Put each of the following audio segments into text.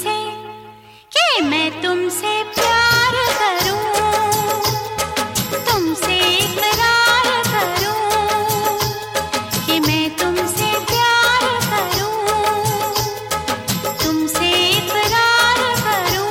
तुमसे कि मैं तुमसे प्यार करूं, तुमसे इकरार करूं कि मैं तुमसे प्यार करूं, तुमसे इकरार करूं।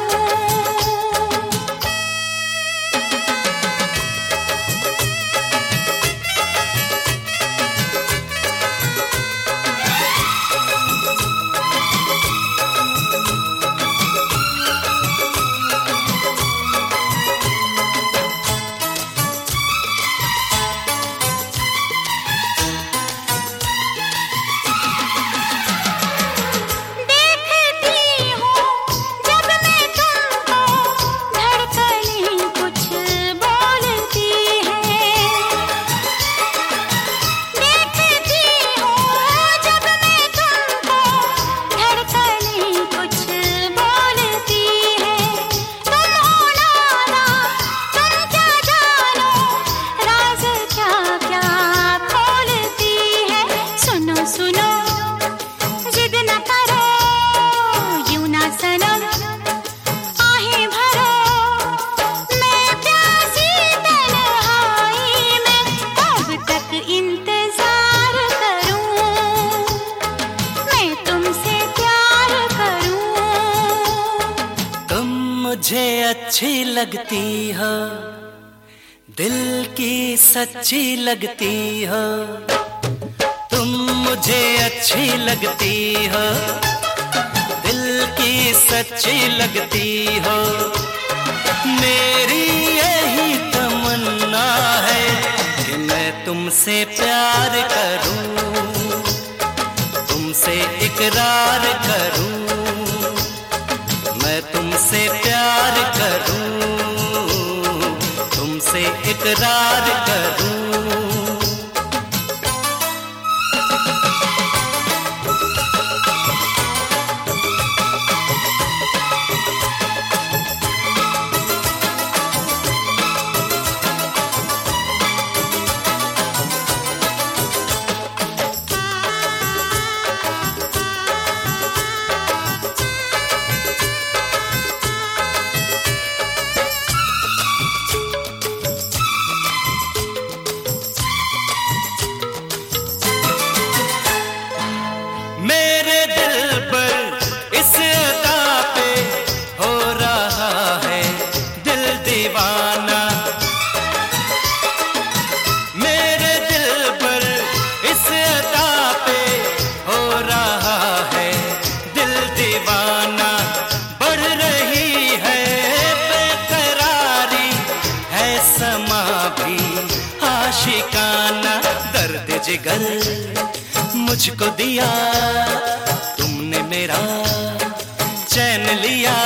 मुझे अच्छी लगती हो, दिल की सच्ची लगती हो। तुम मुझे अच्छी लगती हो, दिल की सच्ची लगती हो। मेरी यही तमन्ना है कि मैं तुमसे प्यार करूं, तुमसे इकरार करूं। मैं तुमसे प्यार करूं, तुमसे इकरार करूं। आशिकाना दर्द जिगर मुझको दिया तुमने, मेरा चैन लिया